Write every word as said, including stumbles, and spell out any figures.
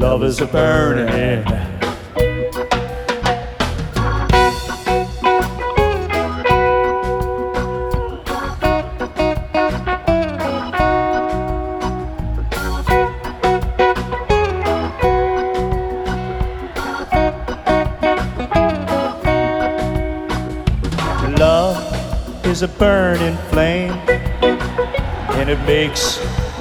Love is a burning. Love is a burning flame, and it makes